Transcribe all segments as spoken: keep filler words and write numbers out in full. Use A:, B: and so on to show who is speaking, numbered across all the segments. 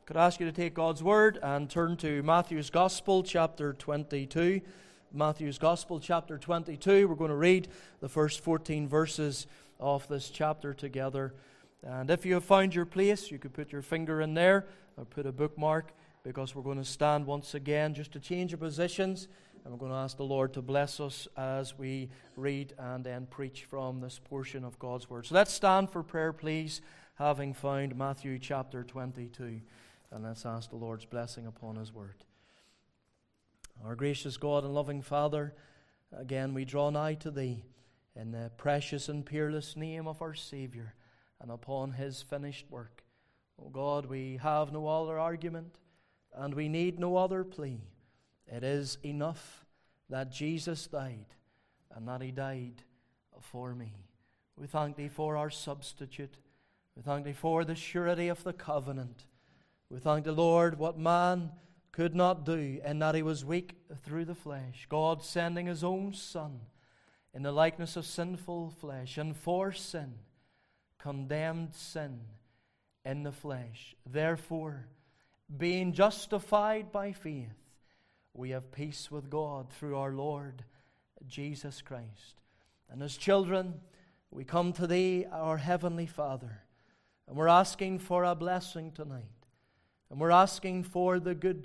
A: Could I ask you to take God's Word and turn to Matthew's Gospel, chapter twenty-two. Matthew's Gospel, chapter twenty-two. We're going to read the first fourteen verses of this chapter together. And if you have found your place, you could put your finger in there or put a bookmark, because we're going to stand once again just to change our positions. And we're going to ask the Lord to bless us as we read and then preach from this portion of God's Word. So let's stand for prayer, please, having found Matthew chapter twenty-two. And let's ask the Lord's blessing upon His Word. Our gracious God and loving Father, again we draw nigh to Thee in the precious and peerless name of our Savior and upon His finished work. O God, we have no other argument and we need no other plea. It is enough that Jesus died and that He died for me. We thank Thee for our substitute. We thank Thee for the surety of the covenant. We thank the Lord what man could not do, in that He was weak through the flesh. God sending His own Son in the likeness of sinful flesh, and for sin condemned sin in the flesh. Therefore, being justified by faith, we have peace with God through our Lord Jesus Christ. And as children, we come to Thee, our Heavenly Father, and we're asking for a blessing tonight. And we're asking for the good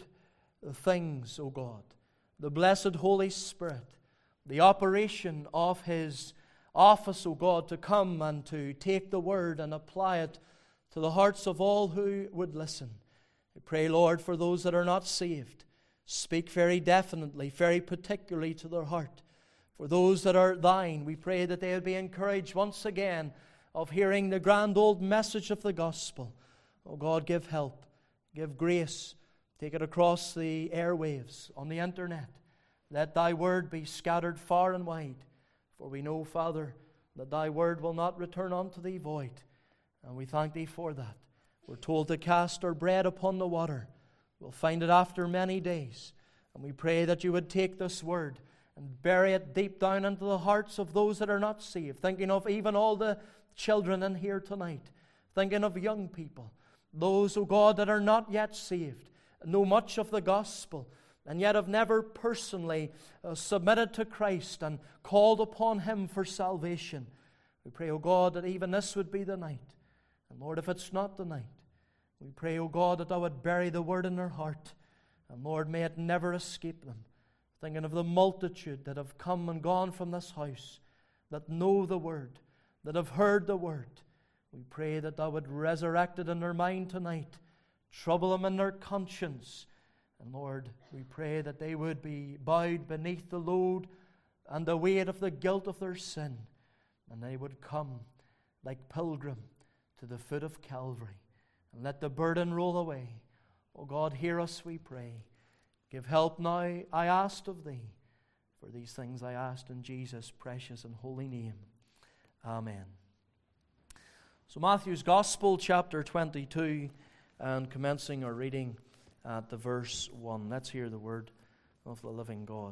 A: things, O God, the blessed Holy Spirit, the operation of His office, O God, to come and to take the Word and apply it to the hearts of all who would listen. I pray, Lord, for those that are not saved, speak very definitely, very particularly to their heart. For those that are Thine, we pray that they would be encouraged once again of hearing the grand old message of the gospel. O God, give help. Give grace. Take it across the airwaves, on the internet. Let Thy Word be scattered far and wide. For we know, Father, that Thy Word will not return unto Thee void. And we thank Thee for that. We're told to cast our bread upon the water. We'll find it after many days. And we pray that You would take this Word and bury it deep down into the hearts of those that are not saved. Thinking of even all the children in here tonight. Thinking of young people. Those, O God, that are not yet saved, know much of the gospel, and yet have never personally uh, submitted to Christ and called upon Him for salvation. We pray, O God, that even this would be the night. And Lord, if it's not the night, we pray, O God, that Thou would bury the Word in their heart. And Lord, may it never escape them. Thinking of the multitude that have come and gone from this house, that know the Word, that have heard the Word. We pray that Thou would resurrect it in their mind tonight, trouble them in their conscience. And Lord, we pray that they would be bowed beneath the load and the weight of the guilt of their sin, and they would come like pilgrim to the foot of Calvary, and let the burden roll away. O God, hear us, we pray. Give help now, I asked of Thee. For these things I asked in Jesus' precious and holy name. Amen. So Matthew's Gospel, chapter twenty-two, and commencing our reading at the verse one. Let's hear the word of the living God.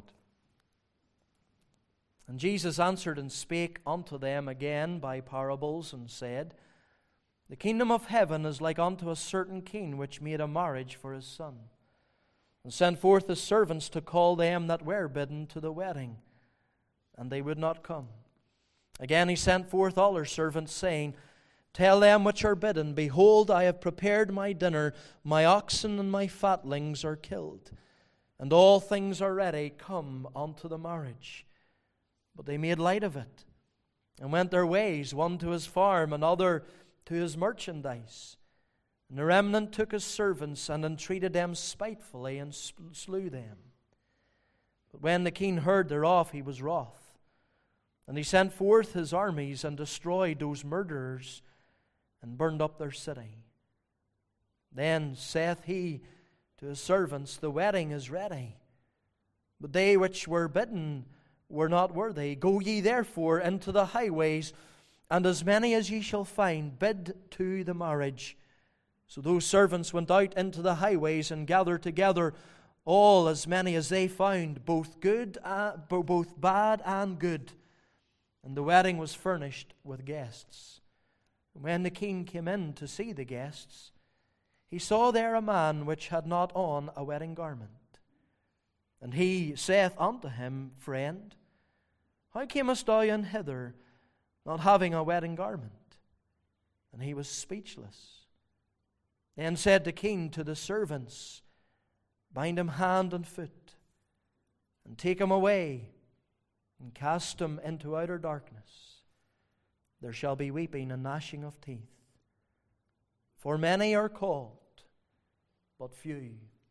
A: And Jesus answered and spake unto them again by parables, and said, The kingdom of heaven is like unto a certain king, which made a marriage for his son, and sent forth his servants to call them that were bidden to the wedding, and they would not come. Again he sent forth other servants, saying, Tell them which are bidden, Behold, I have prepared my dinner, my oxen and my fatlings are killed, and all things are ready, come unto the marriage. But they made light of it, and went their ways, one to his farm, another to his merchandise. And the remnant took his servants, and entreated them spitefully, and slew them. But when the king heard thereof, he was wroth, and he sent forth his armies, and destroyed those murderers, and burned up their city. Then saith he to his servants, The wedding is ready, but they which were bidden were not worthy. Go ye therefore into the highways, and as many as ye shall find, bid to the marriage. So those servants went out into the highways, and gathered together all as many as they found, both good, uh, both bad and good. And the wedding was furnished with guests. When the king came in to see the guests, he saw there a man which had not on a wedding garment. And he saith unto him, Friend, how camest thou in hither, not having a wedding garment? And he was speechless. Then said the king to the servants, Bind him hand and foot, and take him away, and cast him into outer darkness. There shall be weeping and gnashing of teeth. For many are called, but few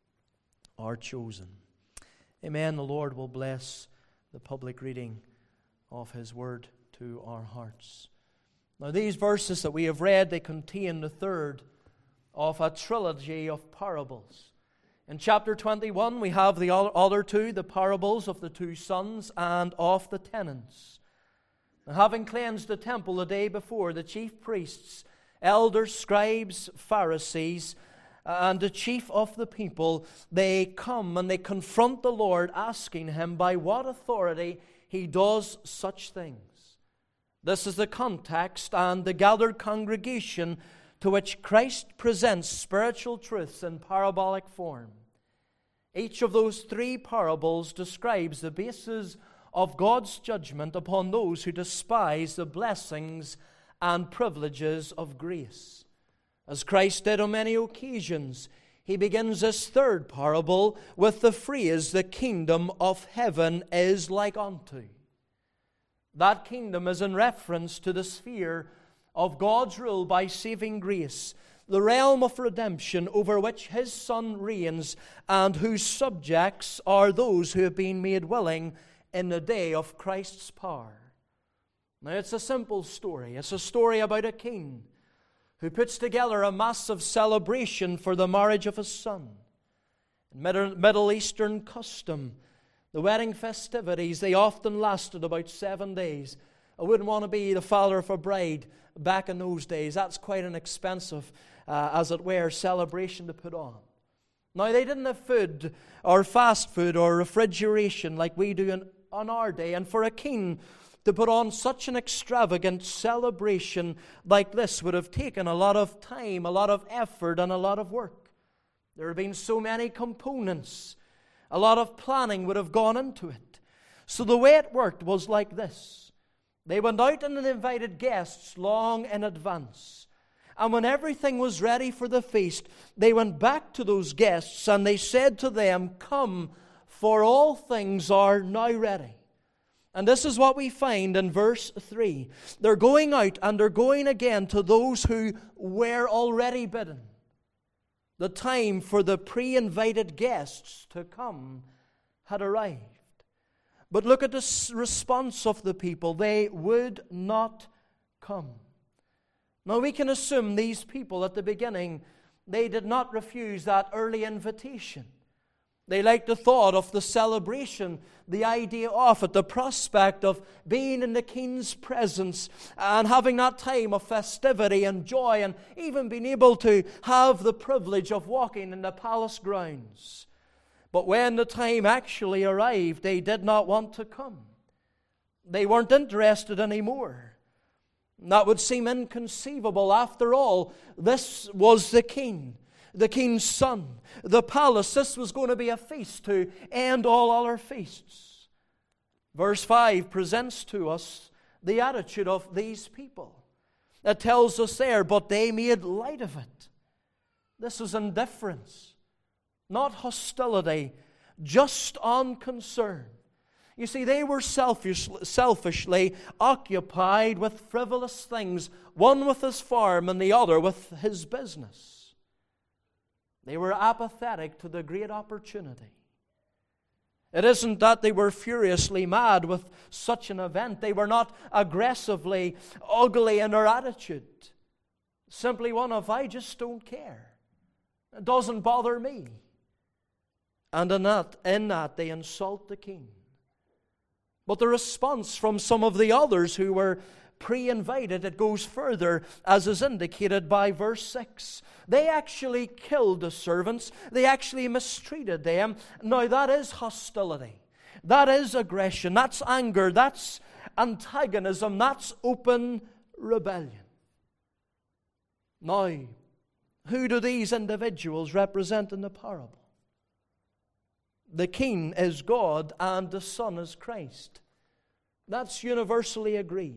A: are chosen. Amen. The Lord will bless the public reading of His Word to our hearts. Now, these verses that we have read, they contain the third of a trilogy of parables. In chapter twenty-one, we have the other two, the parables of the two sons and of the tenants. Now, having cleansed the temple the day before, the chief priests, elders, scribes, Pharisees, and the chief of the people, they come and they confront the Lord, asking Him by what authority He does such things. This is the context and the gathered congregation to which Christ presents spiritual truths in parabolic form. Each of those three parables describes the basis of God's judgment upon those who despise the blessings and privileges of grace. As Christ did on many occasions, He begins this third parable with the phrase, the kingdom of heaven is like unto. That kingdom is in reference to the sphere of God's rule by saving grace, the realm of redemption over which His Son reigns and whose subjects are those who have been made willing in the day of Christ's power. Now, it's a simple story. It's a story about a king who puts together a massive celebration for the marriage of his son. In Middle Eastern custom, the wedding festivities, they often lasted about seven days. I wouldn't want to be the father of a bride back in those days. That's quite an expensive, uh, as it were, celebration to put on. Now, they didn't have food or fast food or refrigeration like we do in, on our day. And for a king to put on such an extravagant celebration like this would have taken a lot of time, a lot of effort, and a lot of work. There have been so many components. A lot of planning would have gone into it. So the way it worked was like this. They went out and invited guests long in advance. And when everything was ready for the feast, they went back to those guests and they said to them, Come, for all things are now ready. And this is what we find in verse three. They're going out and they're going again to those who were already bidden. The time for the pre-invited guests to come had arrived. But look at the response of the people. They would not come. Now we can assume these people at the beginning, they did not refuse that early invitation. They liked the thought of the celebration, the idea of it, the prospect of being in the king's presence and having that time of festivity and joy and even being able to have the privilege of walking in the palace grounds. But when the time actually arrived, they did not want to come. They weren't interested anymore. That would seem inconceivable. After all, this was the king. The king's son, the palace. This was going to be a feast to end all other feasts. Verse five presents to us the attitude of these people. It tells us there, but they made light of it. This was indifference, not hostility, just unconcern. You see, they were selfish, selfishly occupied with frivolous things, one with his farm and the other with his business. They were apathetic to the great opportunity. It isn't that they were furiously mad with such an event. They were not aggressively ugly in their attitude. Simply one of, I just don't care. It doesn't bother me. And in that, in that they insult the king. But the response from some of the others who were pre-invited, it goes further, as is indicated by verse six. They actually killed the servants. They actually mistreated them. Now that is hostility. That is aggression. That's anger. That's antagonism. That's open rebellion. Now, Who do these individuals represent in the parable? The king is God and the son is Christ. That's universally agreed.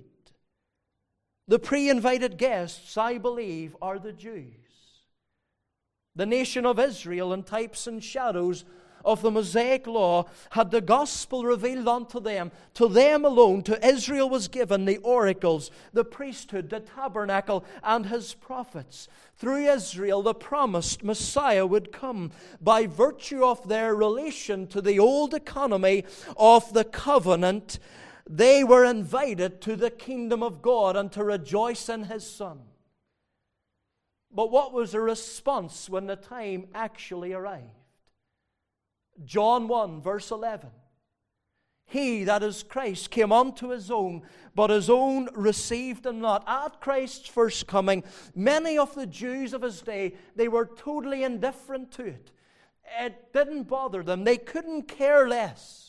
A: The pre-invited guests, I believe, are the Jews. The nation of Israel, in types and shadows of the Mosaic law, had the gospel revealed unto them. To them alone, to Israel was given the oracles, the priesthood, the tabernacle, and his prophets. Through Israel, the promised Messiah would come by virtue of their relation to the old economy of the covenant. They were invited to the kingdom of God and to rejoice in His Son. But what was the response when the time actually arrived? John one, verse eleven. He, that is Christ, came unto His own, but His own received Him not. At Christ's first coming, many of the Jews of His day, they were totally indifferent to it. It didn't bother them. They couldn't care less.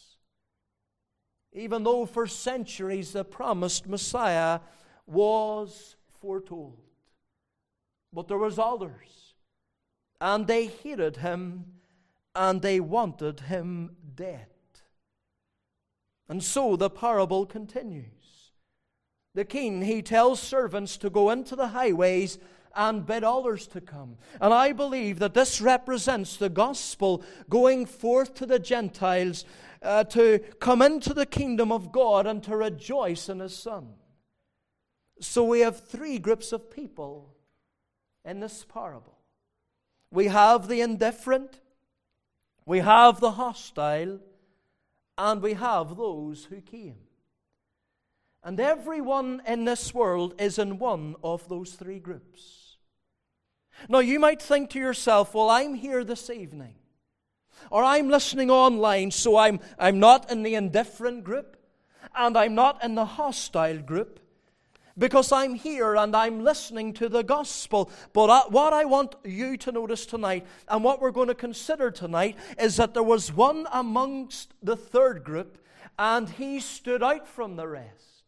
A: Even though for centuries the promised Messiah was foretold. But there was others, and they hated Him, and they wanted Him dead. And so the parable continues. The king, he tells servants to go into the highways and bid others to come. And I believe that this represents the gospel going forth to the Gentiles uh, to come into the kingdom of God and to rejoice in His Son. So we have three groups of people in this parable. We have the indifferent, we have the hostile, and we have those who came. And everyone in this world is in one of those three groups. Now you might think to yourself, well, I'm here this evening, or I'm listening online, so I'm, I'm not in the indifferent group, and I'm not in the hostile group, because I'm here and I'm listening to the gospel. But what I want you to notice tonight, and what we're going to consider tonight, is that there was one amongst the third group, and he stood out from the rest.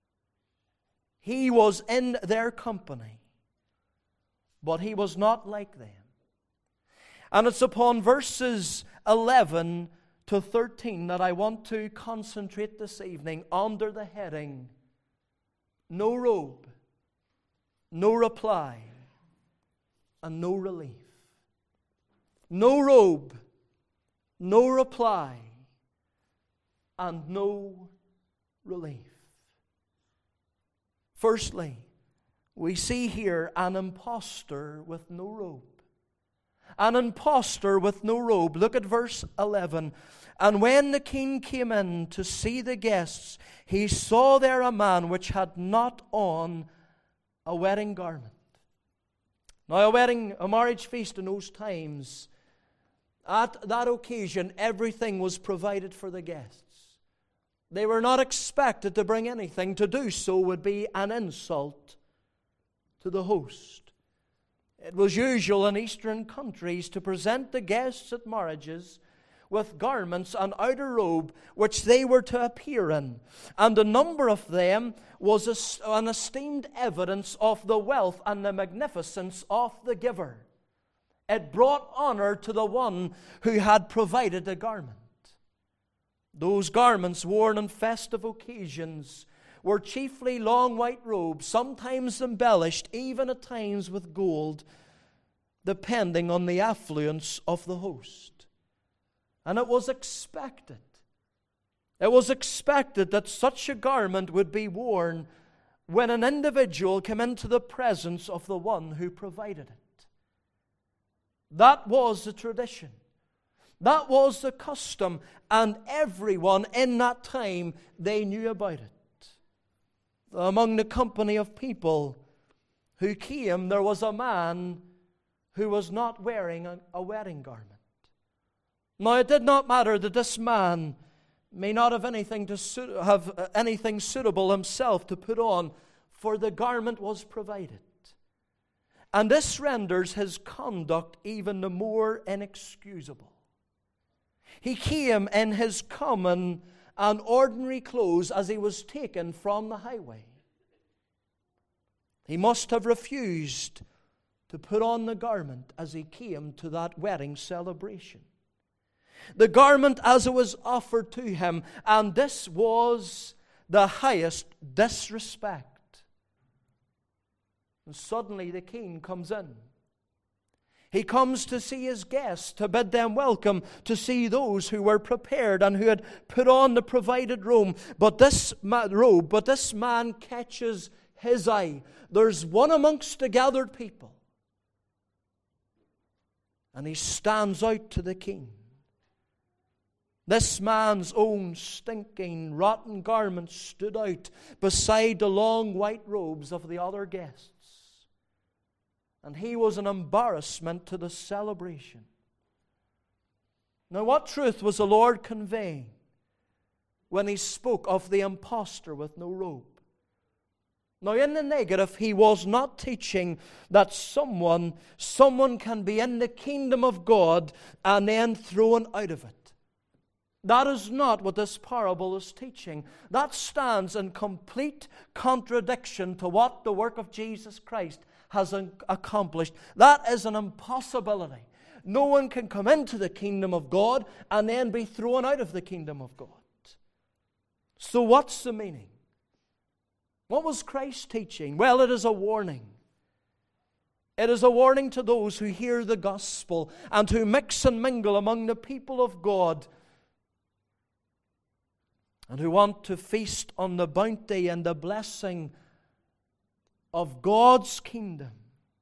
A: He was in their company, but he was not like them. And it's upon verses eleven to thirteen that I want to concentrate this evening under the heading, no robe, no reply, and no relief. No robe, no reply, and no relief. Firstly, we see here an impostor with no robe. An impostor with no robe. Look at verse eleven. And when the king came in to see the guests, he saw there a man which had not on a wedding garment. Now, a wedding, a marriage feast in those times, at that occasion, everything was provided for the guests. They were not expected to bring anything. To do so would be an insult to the host. It was usual in Eastern countries to present the guests at marriages with garments and outer robe which they were to appear in. And the number of them was an esteemed evidence of the wealth and the magnificence of the giver. It brought honor to the one who had provided the garment. Those garments worn on festive occasions were chiefly long white robes, sometimes embellished, even at times with gold, depending on the affluence of the host. And it was expected. It was expected that such a garment would be worn when an individual came into the presence of the one who provided it. That was the tradition. That was the custom, and everyone in that time, they knew about it. Among the company of people who came, there was a man who was not wearing a, a wedding garment. Now, it did not matter that this man may not have anything to su- have anything suitable himself to put on, for the garment was provided. And this renders his conduct even the more inexcusable. He came in his common and ordinary clothes as he was taken from the highway. He must have refused to put on the garment as he came to that wedding celebration. The garment as it was offered to him, and this was the highest disrespect. And suddenly the king comes in. He comes to see his guests, to bid them welcome, to see those who were prepared and who had put on the provided robe. But this ma- robe, but this man catches his eye. There's one amongst the gathered people, and he stands out to the king. This man's own stinking, rotten garments stood out beside the long white robes of the other guests. And he was an embarrassment to the celebration. Now, what truth was the Lord conveying when he spoke of the impostor with no robe? Now, in the negative, he was not teaching that someone, someone can be in the kingdom of God and then thrown out of it. That is not what this parable is teaching. That stands in complete contradiction to what the work of Jesus Christ has accomplished. That is an impossibility. No one can come into the kingdom of God and then be thrown out of the kingdom of God. So what's the meaning? What was Christ teaching? Well, it is a warning. It is a warning to those who hear the gospel and who mix and mingle among the people of God and who want to feast on the bounty and the blessing of God's kingdom,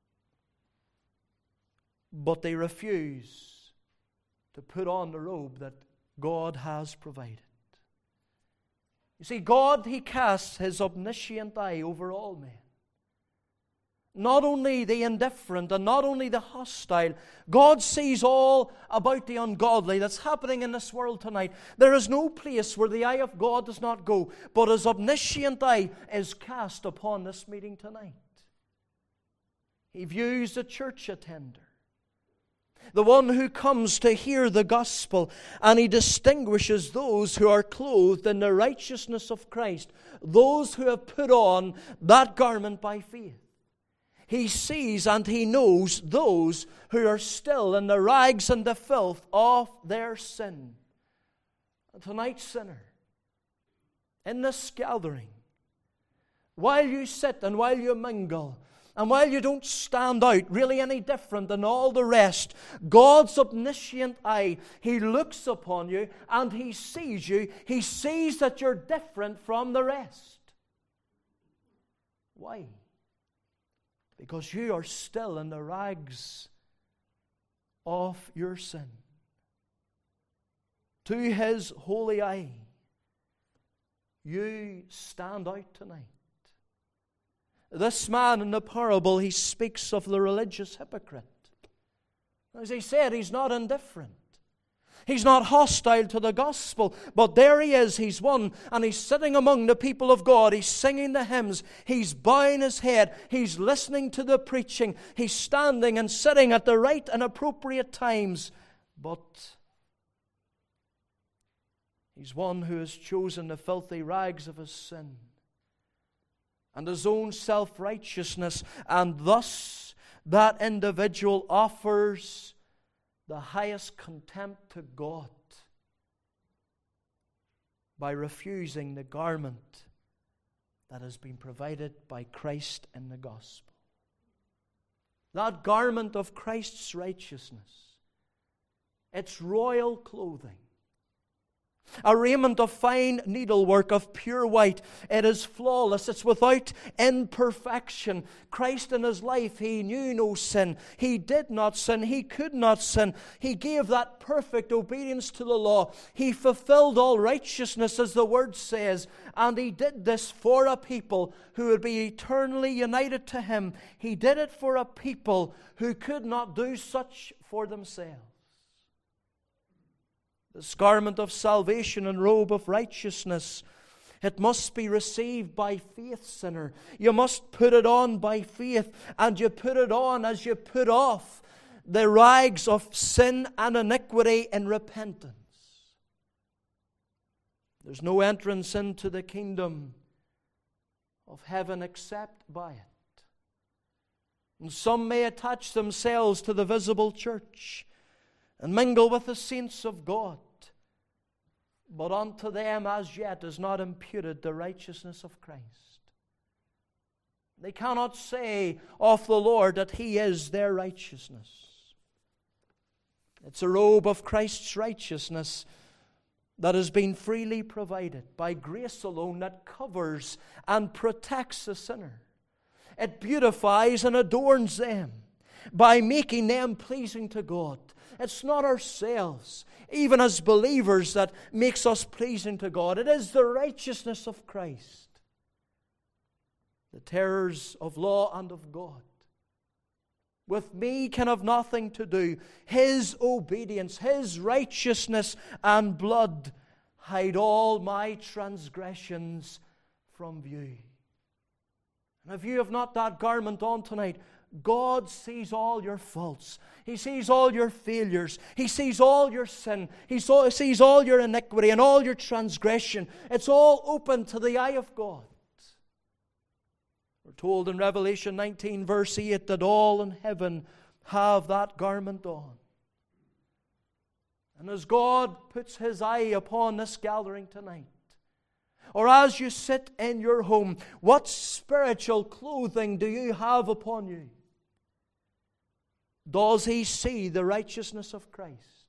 A: but they refuse to put on the robe that God has provided. You see, God, He casts His omniscient eye over all men. Not only the indifferent and not only the hostile. God sees all about the ungodly that's happening in this world tonight. There is no place where the eye of God does not go, but His omniscient eye is cast upon this meeting tonight. He views the church attender, the one who comes to hear the gospel, and He distinguishes those who are clothed in the righteousness of Christ, those who have put on that garment by faith. He sees and He knows those who are still in the rags and the filth of their sin. And tonight, sinner, in this gathering, while you sit and while you mingle, and while you don't stand out really any different than all the rest, God's omniscient eye, He looks upon you and He sees you. He sees that you're different from the rest. Why? Because you are still in the rags of your sin. To His holy eye, you stand out tonight. This man in the parable, he speaks of the religious hypocrite. As he said, he's not indifferent. He's not hostile to the gospel, but there he is, he's one, and he's sitting among the people of God, he's singing the hymns, he's bowing his head, he's listening to the preaching, he's standing and sitting at the right and appropriate times, but he's one who has chosen the filthy rags of his sin and his own self-righteousness, and thus that individual offers the highest contempt to God by refusing the garment that has been provided by Christ in the gospel. That garment of Christ's righteousness, it's royal clothing, a raiment of fine needlework of pure white. It is flawless. It's without imperfection. Christ in His life, He knew no sin. He did not sin. He could not sin. He gave that perfect obedience to the law. He fulfilled all righteousness, as the Word says. And He did this for a people who would be eternally united to Him. He did it for a people who could not do such for themselves. This garment of salvation and robe of righteousness, it must be received by faith, sinner. You must put it on by faith, and you put it on as you put off the rags of sin and iniquity in repentance. There's no entrance into the kingdom of heaven except by it. And some may attach themselves to the visible church and mingle with the saints of God. But unto them as yet is not imputed the righteousness of Christ. They cannot say of the Lord that He is their righteousness. It's a robe of Christ's righteousness that has been freely provided by grace alone, that covers and protects the sinner. It beautifies and adorns them by making them pleasing to God. It's not ourselves, even as believers, that makes us pleasing to God. It is the righteousness of Christ. The terrors of law and of God with me can have nothing to do. His obedience, His righteousness and blood hide all my transgressions from view. And if you have not that garment on tonight, God sees all your faults. He sees all your failures. He sees all your sin. He sees all your iniquity and all your transgression. It's all open to the eye of God. We're told in Revelation nineteen verse eight that all in heaven have that garment on. And as God puts His eye upon this gathering tonight, or as you sit in your home, what spiritual clothing do you have upon you? Does He see the righteousness of Christ?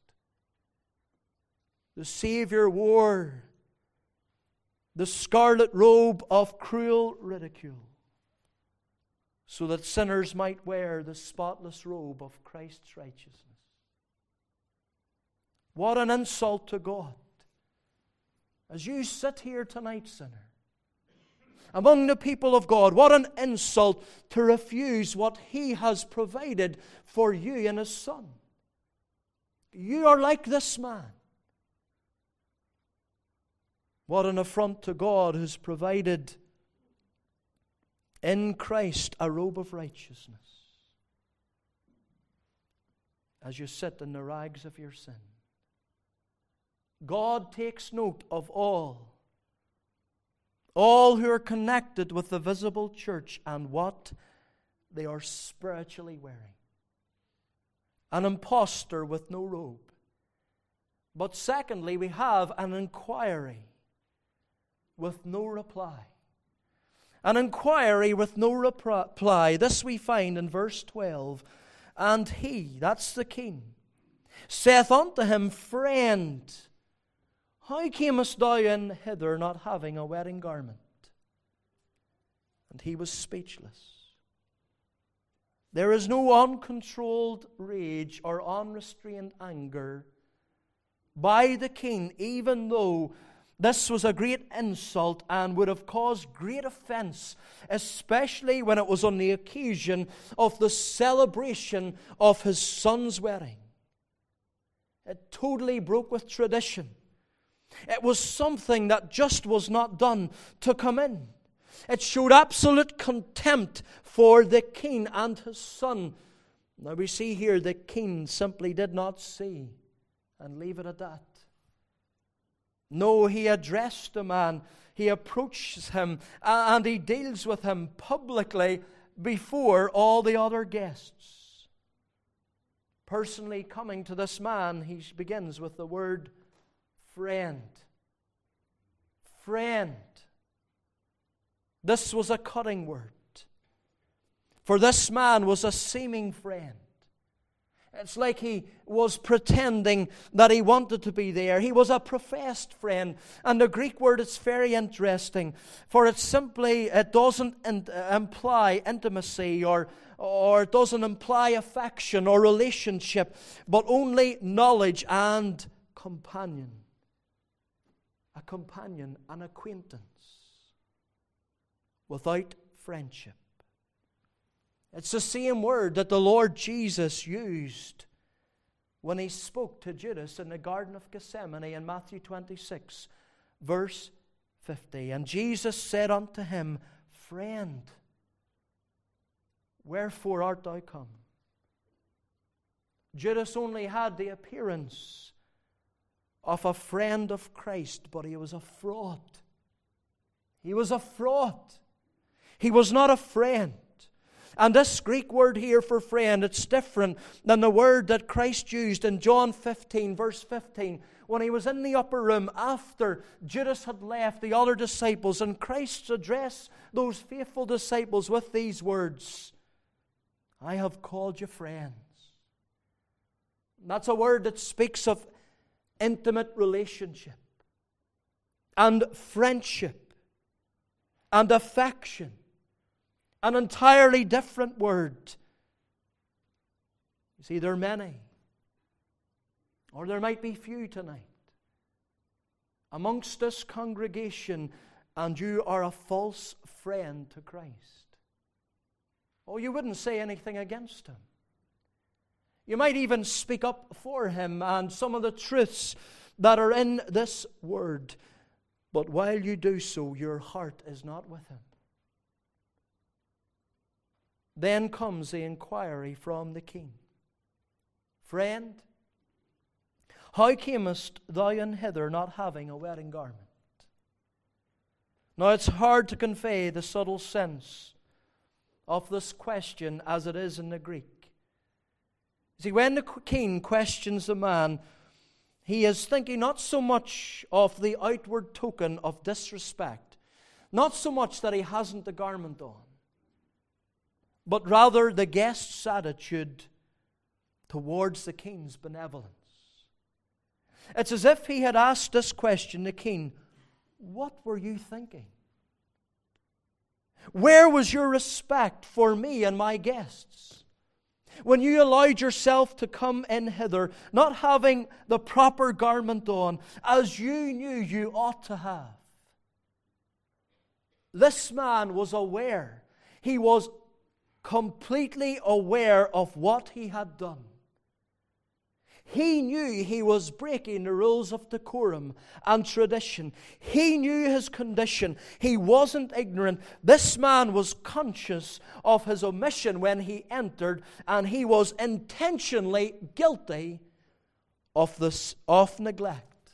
A: The Savior wore the scarlet robe of cruel ridicule, so that sinners might wear the spotless robe of Christ's righteousness. What an insult to God. As you sit here tonight, sinner, among the people of God, what an insult to refuse what He has provided for you in His Son. You are like this man. What an affront to God who's provided in Christ a robe of righteousness. As you sit in the rags of your sin, God takes note of all, all who are connected with the visible church and what they are spiritually wearing. An impostor with no robe. But secondly, we have an inquiry with no reply. An inquiry with no reply. This we find in verse twelve. And he, that's the king, saith unto him, Friend, how camest thou in hither not having a wedding garment? And he was speechless. There is no uncontrolled rage or unrestrained anger by the king, even though this was a great insult and would have caused great offense, especially when it was on the occasion of the celebration of his son's wedding. It totally broke with tradition. It was something that just was not done to come in. It showed absolute contempt for the king and his son. Now we see here the king simply did not see and leave it at that. No, he addressed the man, he approaches him, and he deals with him publicly before all the other guests. Personally coming to this man, he begins with the word friend. Friend. This was a cutting word. For this man was a seeming friend. It's like he was pretending that he wanted to be there. He was a professed friend. And the Greek word is very interesting, for it simply, it doesn't imply intimacy or, or it doesn't imply affection or relationship, but only knowledge and companion. A companion, an acquaintance, without friendship. It's the same word that the Lord Jesus used when He spoke to Judas in the Garden of Gethsemane in Matthew twenty-six, verse fifty. And Jesus said unto him, Friend, wherefore art thou come? Judas only had the appearance of a friend of Christ, but he was a fraud. He was a fraud. He was not a friend. And this Greek word here for friend, it's different than the word that Christ used in John fifteen, verse fifteen, when he was in the upper room after Judas had left the other disciples, and Christ addressed those faithful disciples with these words, I have called you friends. That's a word that speaks of intimate relationship and friendship and affection. An entirely different word. You see, there are many, or there might be few tonight, amongst this congregation, and you are a false friend to Christ. Oh, you wouldn't say anything against Him. You might even speak up for Him and some of the truths that are in this word. But while you do so, your heart is not with Him. Then comes the inquiry from the king. Friend, how camest thou in hither not having a wedding garment? Now it's hard to convey the subtle sense of this question as it is in the Greek. See, when the king questions the man, he is thinking not so much of the outward token of disrespect, not so much that he hasn't the garment on, but rather the guest's attitude towards the king's benevolence. It's as if he had asked this question, the king, what were you thinking? Where was your respect for me and my guests? When you allowed yourself to come in hither, not having the proper garment on, as you knew you ought to have. This man was aware. He was completely aware of what he had done. He knew he was breaking the rules of decorum and tradition. He knew his condition. He wasn't ignorant. This man was conscious of his omission when he entered, and he was intentionally guilty of this of neglect.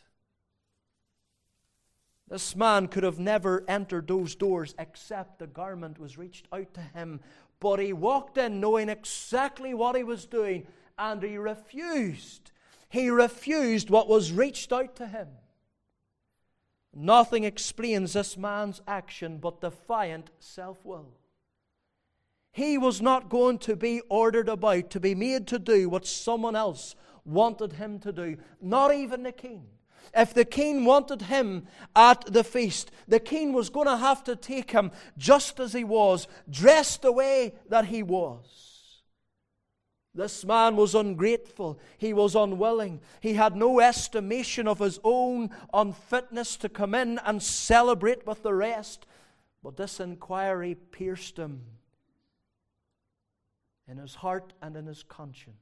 A: This man could have never entered those doors except the garment was reached out to him. But he walked in knowing exactly what he was doing, and he refused. He refused what was reached out to him. Nothing explains this man's action but defiant self-will. He was not going to be ordered about, to be made to do what someone else wanted him to do. Not even the king. If the king wanted him at the feast, the king was going to have to take him just as he was, dressed the way that he was. This man was ungrateful. He was unwilling. He had no estimation of his own unfitness to come in and celebrate with the rest. But this inquiry pierced him in his heart and in his conscience.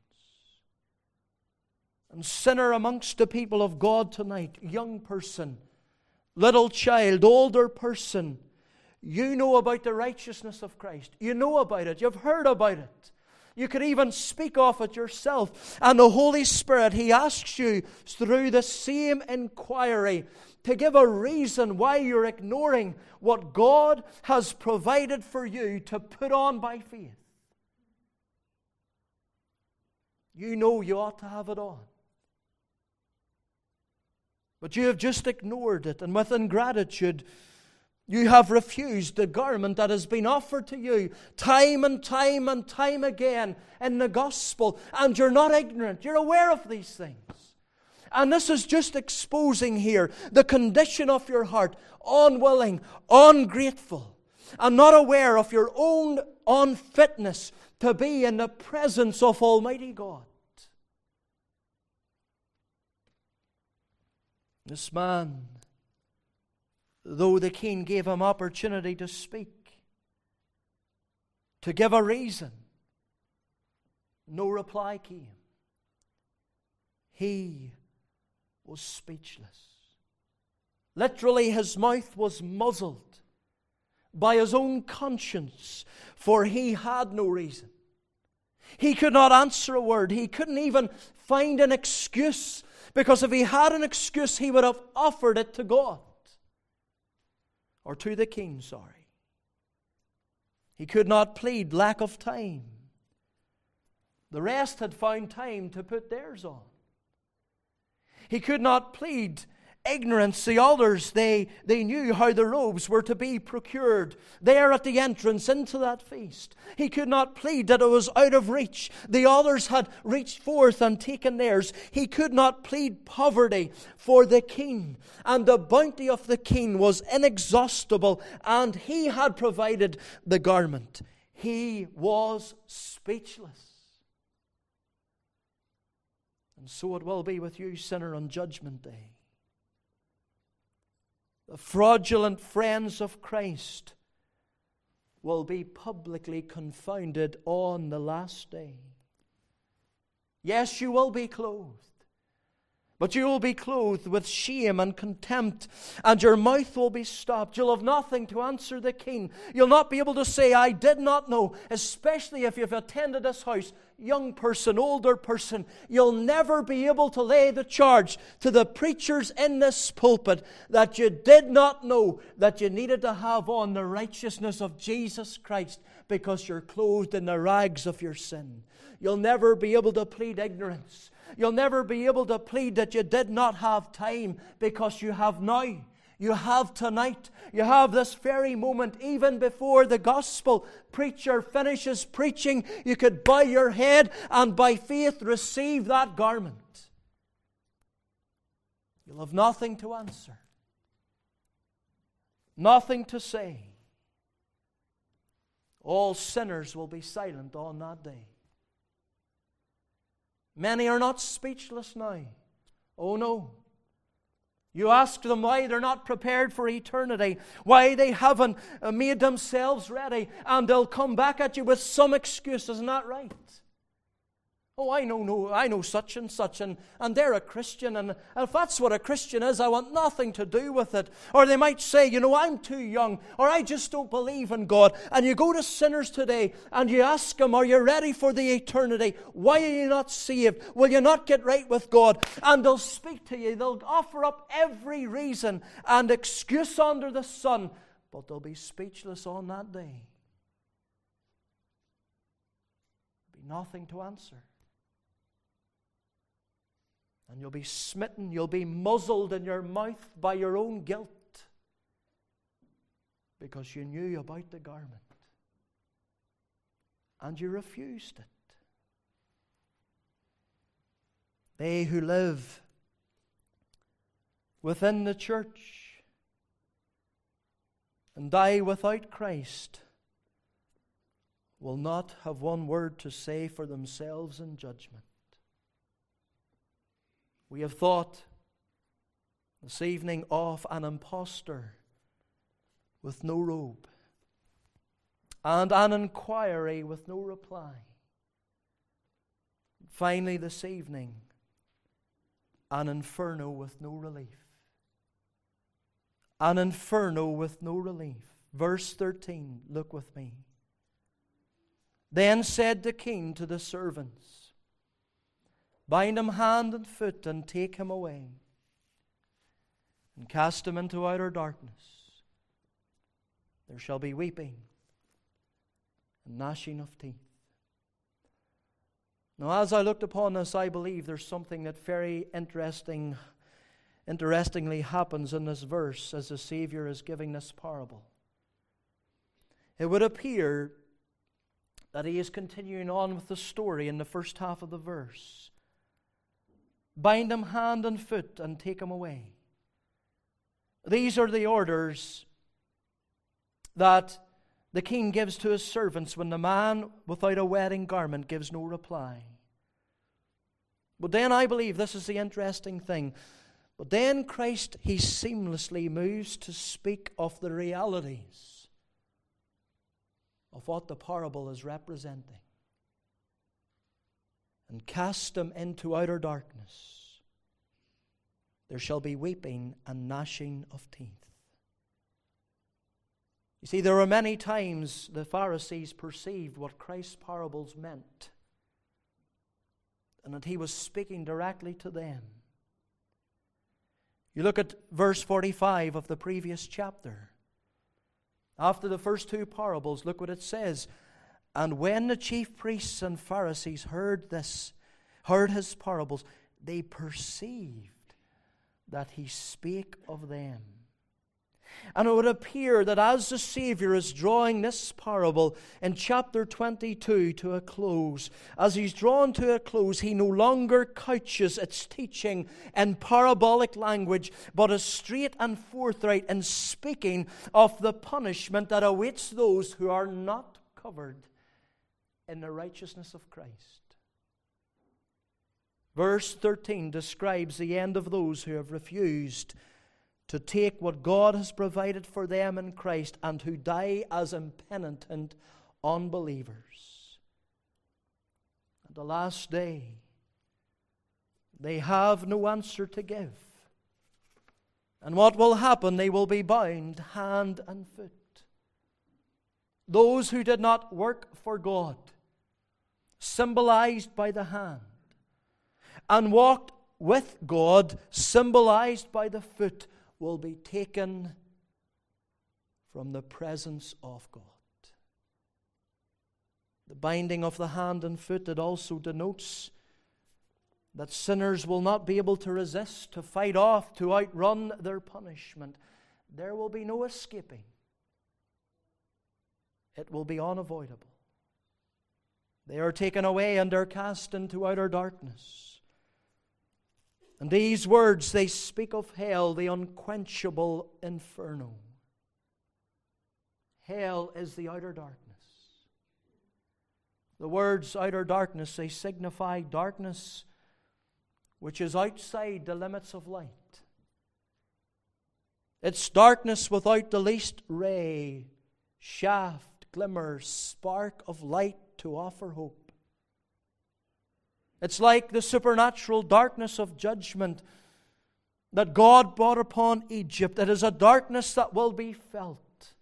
A: And sinner amongst the people of God tonight, young person, little child, older person, you know about the righteousness of Christ. You know about it. You've heard about it. You could even speak of it yourself. And the Holy Spirit, He asks you through the same inquiry to give a reason why you're ignoring what God has provided for you to put on by faith. You know you ought to have it on. But you have just ignored it, and with ingratitude, you have refused the garment that has been offered to you time and time and time again in the gospel. And you're not ignorant. You're aware of these things. And this is just exposing here the condition of your heart, unwilling, ungrateful, and not aware of your own unfitness to be in the presence of Almighty God. This man, though the king gave him opportunity to speak, to give a reason, no reply came. He was speechless. Literally, his mouth was muzzled by his own conscience, for he had no reason. He could not answer a word. He couldn't even find an excuse, because if he had an excuse, he would have offered it to God. Or to the king, sorry. He could not plead lack of time. The rest had found time to put theirs on. He could not plead ignorance. The others, they, they knew how the robes were to be procured there at the entrance into that feast. He could not plead that it was out of reach. The others had reached forth and taken theirs. He could not plead poverty, for the king and the bounty of the king was inexhaustible, and he had provided the garment. He was speechless. And so it will be with you, sinner, on Judgment Day. The fraudulent friends of Christ will be publicly confounded on the last day. Yes, you will be clothed, but you will be clothed with shame and contempt, and your mouth will be stopped. You'll have nothing to answer the king. You'll not be able to say, I did not know, especially if you've attended this house. Young person, older person, you'll never be able to lay the charge to the preachers in this pulpit that you did not know that you needed to have on the righteousness of Jesus Christ because you're clothed in the rags of your sin. You'll never be able to plead ignorance. You'll never be able to plead that you did not have time, because you have now. You have tonight. You have this very moment, even before the gospel preacher finishes preaching. You could bow your head and by faith receive that garment. You'll have nothing to answer, nothing to say. All sinners will be silent on that day. Many are not speechless now. Oh no. You ask them why they're not prepared for eternity, why they haven't made themselves ready, and they'll come back at you with some excuse. Isn't that right? Oh, I know, no, I know such and such, and, and they're a Christian, and if that's what a Christian is, I want nothing to do with it. Or they might say, you know, I'm too young, or I just don't believe in God. And you go to sinners today, and you ask them, are you ready for the eternity? Why are you not saved? Will you not get right with God? And they'll speak to you. They'll offer up every reason and excuse under the sun, but they'll be speechless on that day. There'll be nothing to answer. And you'll be smitten, you'll be muzzled in your mouth by your own guilt, because you knew about the garment and you refused it. They who live within the church and die without Christ will not have one word to say for themselves in judgment. We have thought this evening of an impostor with no robe, and an inquiry with no reply. Finally, this evening, an inferno with no relief. An inferno with no relief. Verse thirteen, look with me. Then said the king to the servants, bind him hand and foot and take him away, and cast him into outer darkness. There shall be weeping and gnashing of teeth. Now, as I looked upon this, I believe there's something that very interesting, interestingly happens in this verse as the Savior is giving this parable. It would appear that he is continuing on with the story in the first half of the verse. Bind him hand and foot and take him away. These are the orders that the king gives to his servants when the man without a wedding garment gives no reply. But then I believe this is the interesting thing. But then Christ, he seamlessly moves to speak of the realities of what the parable is representing. And cast them into outer darkness. There shall be weeping and gnashing of teeth. You see, there were many times the Pharisees perceived what Christ's parables meant, and that he was speaking directly to them. You look at verse forty-five of the previous chapter. After the first two parables, look what it says. And when the chief priests and Pharisees heard this, heard his parables, they perceived that he spake of them. And it would appear that as the Savior is drawing this parable in chapter twenty-two to a close, as he's drawn to a close, he no longer couches its teaching in parabolic language, but is straight and forthright in speaking of the punishment that awaits those who are not covered in the righteousness of Christ. Verse thirteen describes the end of those who have refused to take what God has provided for them in Christ and who die as impenitent unbelievers. At the last day, they have no answer to give. And what will happen? They will be bound hand and foot. Those who did not work for God, symbolized by the hand, and walked with God, symbolized by the foot, will be taken from the presence of God. The binding of the hand and foot, it also denotes that sinners will not be able to resist, to fight off, to outrun their punishment. There will be no escaping. It will be unavoidable. They are taken away and are cast into outer darkness. And these words, they speak of hell, the unquenchable inferno. Hell is the outer darkness. The words outer darkness, they signify darkness which is outside the limits of light. It's darkness without the least ray, shaft, glimmer, spark of light to offer hope. It's like the supernatural darkness of judgment that God brought upon Egypt. It is a darkness that will be felt.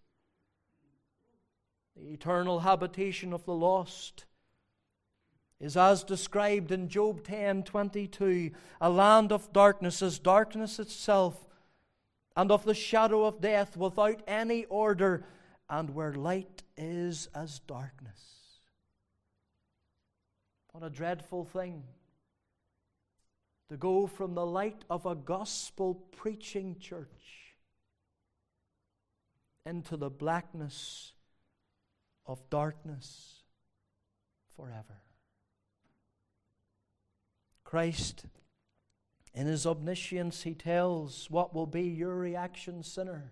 A: The eternal habitation of the lost is as described in Job ten twenty-two, a land of darkness as darkness itself, and of the shadow of death without any order, and where light is as darkness. What a dreadful thing to go from the light of a gospel-preaching church into the blackness of darkness forever. Christ, in His omniscience, He tells what will be your reaction, sinner,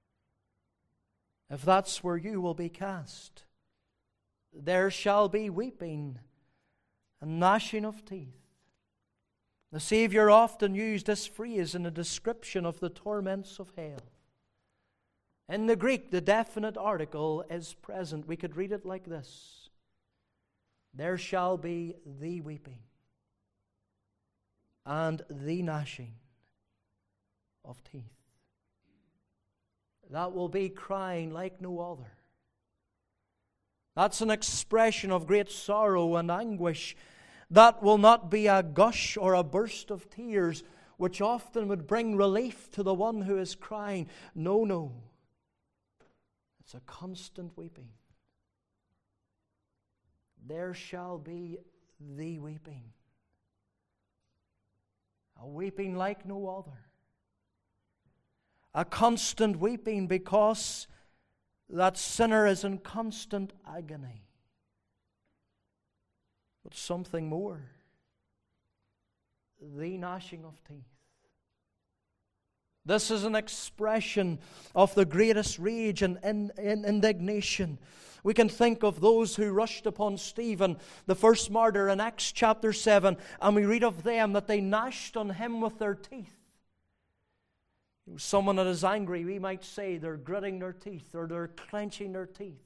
A: if that's where you will be cast. There shall be weeping and gnashing of teeth. The Savior often used this phrase in a description of the torments of hell. In the Greek, the definite article is present. We could read it like this: there shall be the weeping and the gnashing of teeth. That will be crying like no other. That's an expression of great sorrow and anguish. That will not be a gush or a burst of tears, which often would bring relief to the one who is crying. No, no. It's a constant weeping. There shall be the weeping. A weeping like no other. A constant weeping because that sinner is in constant agony. But something more. The gnashing of teeth. This is an expression of the greatest rage and in, in, indignation. We can think of those who rushed upon Stephen, the first martyr, in Acts chapter seven, and we read of them that they gnashed on him with their teeth. Someone that is angry, we might say they're gritting their teeth or they're clenching their teeth.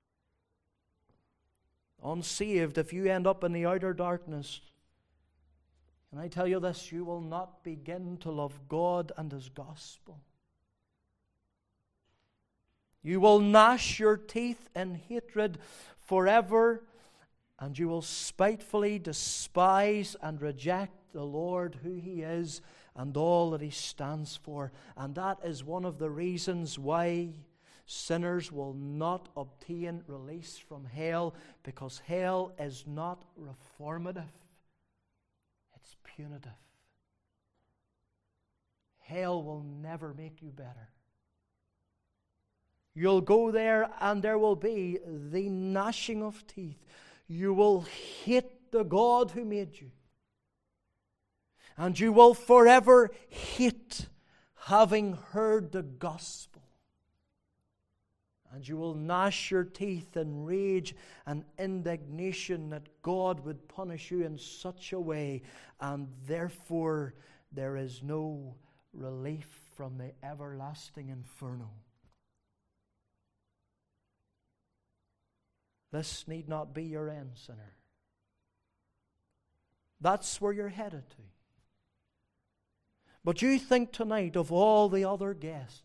A: Unsaved, if you end up in the outer darkness, and I tell you this, you will not begin to love God and His gospel. You will gnash your teeth in hatred forever, and you will spitefully despise and reject the Lord, who He is, and all that He stands for. And that is one of the reasons why sinners will not obtain release from hell, because hell is not reformative. It's punitive. Hell will never make you better. You'll go there and there will be the gnashing of teeth. You will hate the God who made you. And you will forever hate having heard the gospel. And you will gnash your teeth in rage and indignation that God would punish you in such a way, and therefore there is no relief from the everlasting inferno. This need not be your end, sinner. That's where you're headed to. But you think tonight of all the other guests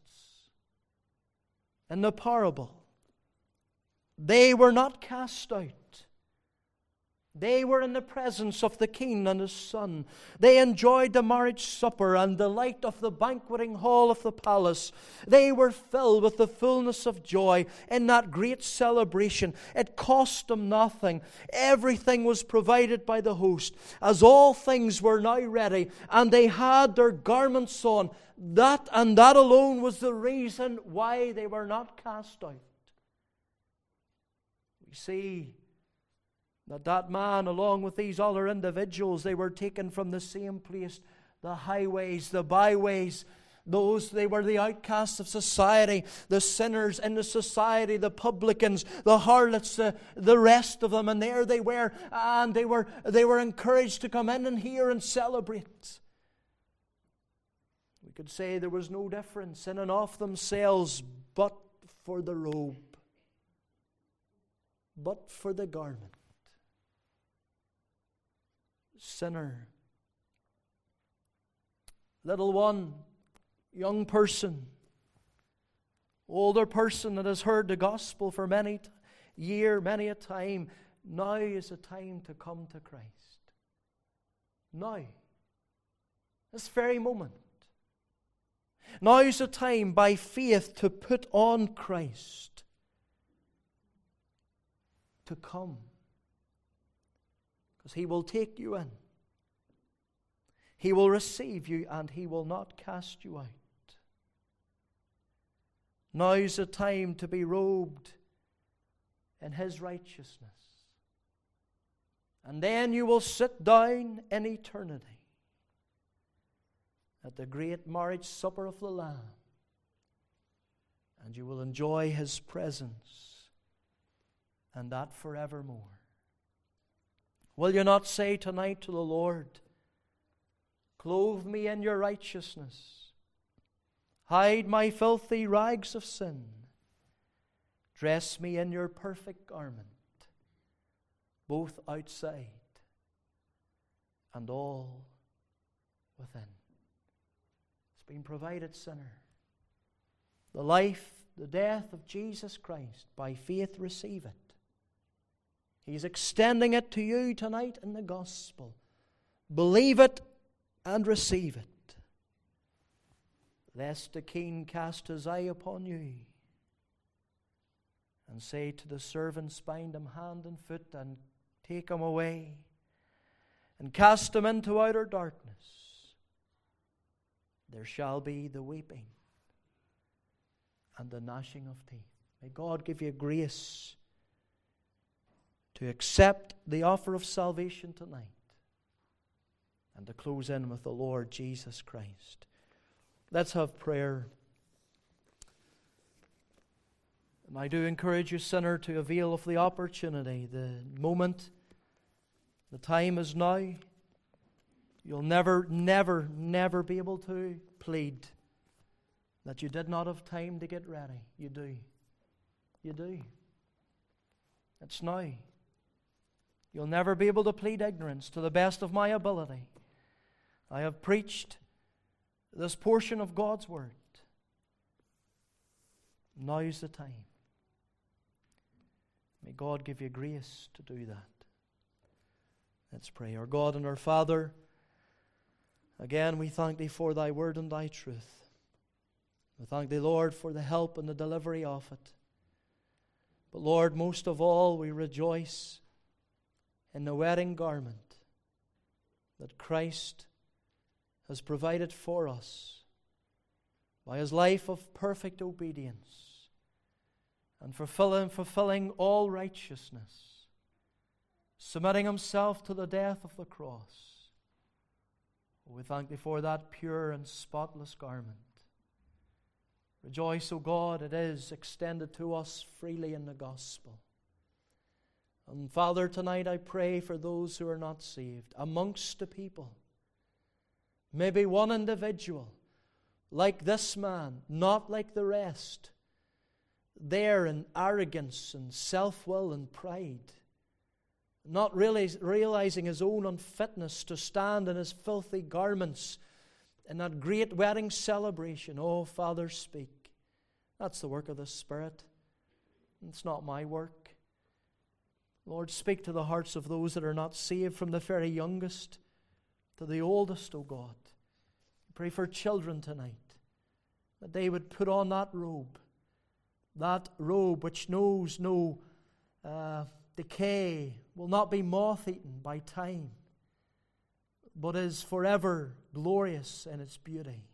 A: in the parable. They were not cast out. They were in the presence of the king and his son. They enjoyed the marriage supper and the light of the banqueting hall of the palace. They were filled with the fullness of joy in that great celebration. It cost them nothing. Everything was provided by the host, as all things were now ready, and they had their garments on. That and that alone was the reason why they were not cast out. We see that that man, along with these other individuals, they were taken from the same place, the highways, the byways. Those, they were the outcasts of society, the sinners in the society, the publicans, the harlots, the, the rest of them. And there they were, and they were, they were encouraged to come in and hear and celebrate. We could say there was no difference in and of themselves but for the robe, but for the garment. Sinner, little one, young person, older person that has heard the gospel for many t- year, many a time, now is a time to come to Christ. Now, this very moment. Now is a time by faith to put on Christ, to come. Because He will take you in. He will receive you and He will not cast you out. Now is the time to be robed in His righteousness. And then you will sit down in eternity at the great marriage supper of the Lamb. And you will enjoy His presence, and that forevermore. Will you not say tonight to the Lord, clothe me in your righteousness, hide my filthy rags of sin, dress me in your perfect garment, both outside and all within. It's been provided, sinner. The life, the death of Jesus Christ, by faith receive it. He's extending it to you tonight in the gospel. Believe it and receive it, lest the king cast his eye upon you and say to the servants, bind him hand and foot and take him away and cast him into outer darkness. There shall be the weeping and the gnashing of teeth. May God give you grace to accept the offer of salvation tonight and to close in with the Lord Jesus Christ. Let's have prayer. And I do encourage you, sinner, to avail of the opportunity. The moment, the time is now. You'll never, never, never be able to plead that you did not have time to get ready. You do. You do. It's now. You'll never be able to plead ignorance to the best of my ability. I have preached this portion of God's Word. Now is the time. May God give you grace to do that. Let's pray. Our God and our Father, again we thank Thee for Thy Word and Thy truth. We thank Thee, Lord, for the help and the delivery of it. But Lord, most of all, we rejoice in the wedding garment that Christ has provided for us by His life of perfect obedience and fulfilling, fulfilling all righteousness, submitting Himself to the death of the cross. We thank Thee for that pure and spotless garment. Rejoice, O God, it is extended to us freely in the gospel. And Father, tonight I pray for those who are not saved amongst the people. Maybe one individual, like this man, not like the rest, there in arrogance and self-will and pride, not really realizing his own unfitness to stand in his filthy garments in that great wedding celebration. Oh, Father, speak. That's the work of the Spirit. It's not my work. Lord, speak to the hearts of those that are not saved, from the very youngest to the oldest, O God. Pray for children tonight, that they would put on that robe, that robe which knows no uh, decay, will not be moth-eaten by time, but is forever glorious in its beauty.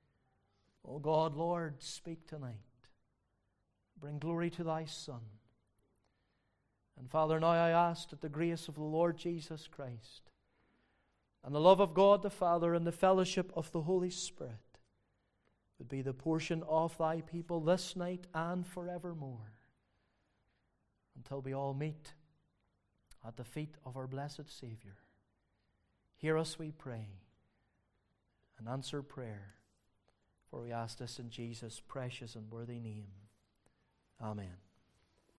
A: O God, Lord, speak tonight. Bring glory to Thy Son. And Father, now I ask that the grace of the Lord Jesus Christ and the love of God the Father and the fellowship of the Holy Spirit would be the portion of Thy people this night and forevermore, until we all meet at the feet of our blessed Savior. Hear us, we pray, and answer prayer, for we ask this in Jesus' precious and worthy name. Amen.